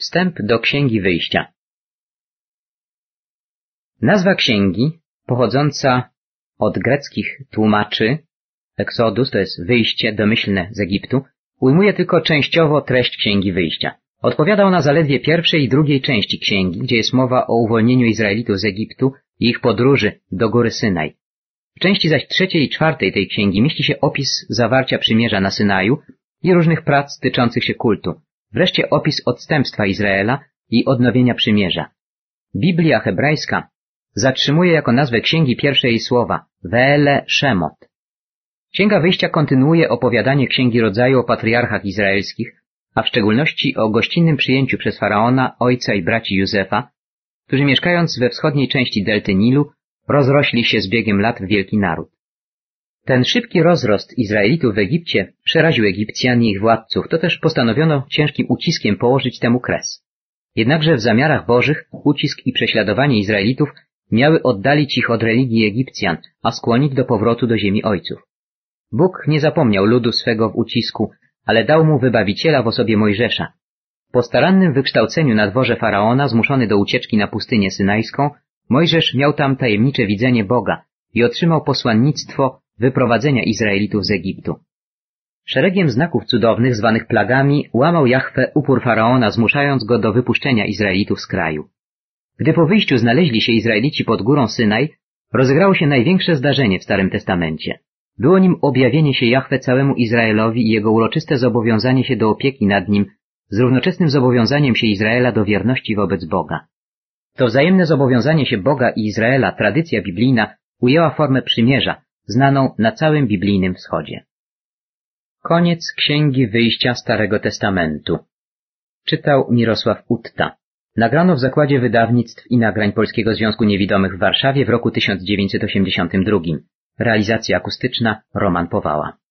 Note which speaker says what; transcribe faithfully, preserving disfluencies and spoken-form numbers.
Speaker 1: Wstęp do Księgi Wyjścia. Nazwa księgi, pochodząca od greckich tłumaczy, Exodus to jest wyjście domyślne z Egiptu, ujmuje tylko częściowo treść Księgi Wyjścia. Odpowiada ona zaledwie pierwszej i drugiej części księgi, gdzie jest mowa o uwolnieniu Izraelitów z Egiptu i ich podróży do góry Synaj. W części zaś trzeciej i czwartej tej księgi mieści się opis zawarcia przymierza na Synaju i różnych prac tyczących się kultu. Wreszcie opis odstępstwa Izraela i odnowienia przymierza. Biblia hebrajska zatrzymuje jako nazwę księgi pierwsze jej słowa Ve'ele Shemot. Księga Wyjścia kontynuuje opowiadanie Księgi Rodzaju o patriarchach izraelskich, a w szczególności o gościnnym przyjęciu przez Faraona ojca i braci Józefa, którzy mieszkając we wschodniej części delty Nilu rozrośli się z biegiem lat w wielki naród. Ten szybki rozrost Izraelitów w Egipcie przeraził Egipcjan i ich władców, to też postanowiono ciężkim uciskiem położyć temu kres. Jednakże w zamiarach bożych ucisk i prześladowanie Izraelitów miały oddalić ich od religii Egipcjan, a skłonić do powrotu do ziemi ojców. Bóg nie zapomniał ludu swego w ucisku, ale dał mu wybawiciela w osobie Mojżesza. Po starannym wykształceniu na dworze Faraona, zmuszony do ucieczki na pustynię synajską, Mojżesz miał tam tajemnicze widzenie Boga i otrzymał posłannictwo wyprowadzenia Izraelitów z Egiptu. Szeregiem znaków cudownych, zwanych plagami, łamał Jahwe upór Faraona, zmuszając go do wypuszczenia Izraelitów z kraju. Gdy po wyjściu znaleźli się Izraelici pod górą Synaj, rozegrało się największe zdarzenie w Starym Testamencie. Było nim objawienie się Jahwe całemu Izraelowi i jego uroczyste zobowiązanie się do opieki nad nim z równoczesnym zobowiązaniem się Izraela do wierności wobec Boga. To wzajemne zobowiązanie się Boga i Izraela, tradycja biblijna, ujęła formę przymierza, znaną na całym biblijnym wschodzie. Koniec Księgi Wyjścia Starego Testamentu. Czytał Mirosław Utta. Nagrano w Zakładzie Wydawnictw i Nagrań Polskiego Związku Niewidomych w Warszawie w roku tysiąc dziewięćset osiemdziesiątym drugim. Realizacja akustyczna Roman Powała.